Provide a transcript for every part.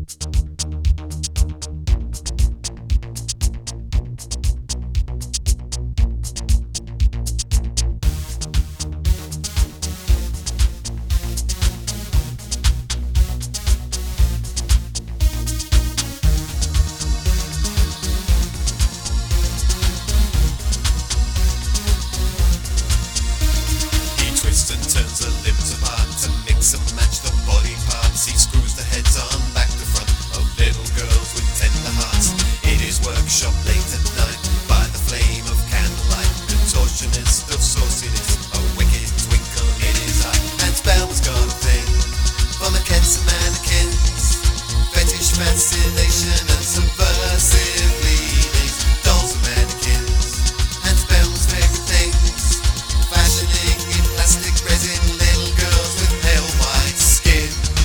Turns the limbs apart to mix and match the body parts. He screws the heads on back to front of little girls with tender hearts. In his workshop late at night, by the flame of candlelight, contortionist of sauciness, a wicked twinkle in his eye. And Spellman's got a thing for maquettes and mannequins, fetish fascination and subversive leanings, dolls and mannequins, and Spellman's favorite things, fashioning in plastic resin little girls with pale white skin.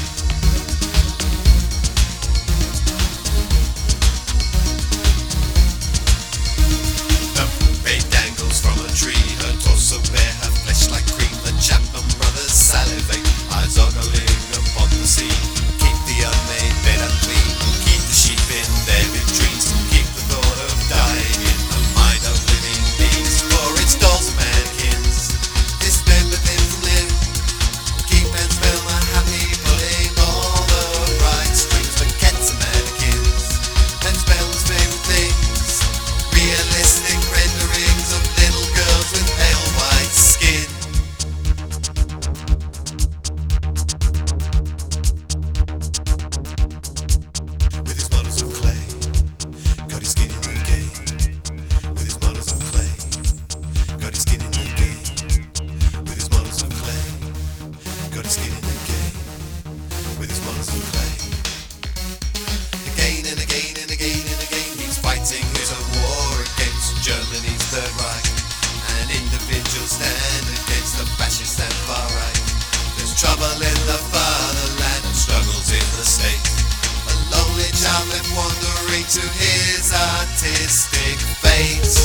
The puppet dangles from a tree, her torso bare, her flesh like cream. The Chapman brothers salivate, eyes ogling upon the sea. Keep the unmade bed unclean, keep the sheep in their vitrines, keep the thought of dying in the mind of living beings. For it's dolls and mannequins, dismembered limb from limb, keep and spell my happy, pulling all the right strings. Maquettes and mannequins, and Spellman's favorite things, realistic renderings of little girls with pale white skin. With his models of clay, got his skin in the game. With his models of clay, got his skin in the game. With his models of clay, got his skin in the game. With his models of clay. Again and again and again and again, he's fighting his own war against Germany's Third Reich. An individual stand against the fascist and far right. There's trouble in the fatherland and struggles in the state. A lonely child left wandering to his artistic fate.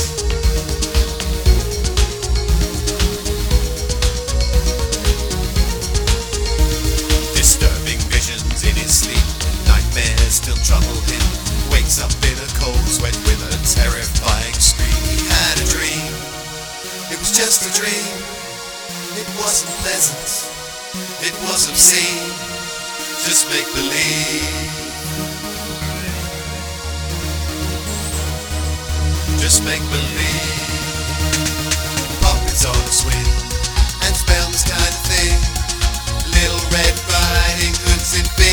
Disturbing visions in his sleep, nightmares still trouble him. Wakes up in a cold sweat with a terrifying scream. He had a dream, it was just a dream. It wasn't pleasant, it was obscene. Just make believe, just make believe. Pockets on a swing, and Spellman's kind of thing. Little Red Riding Hood's in big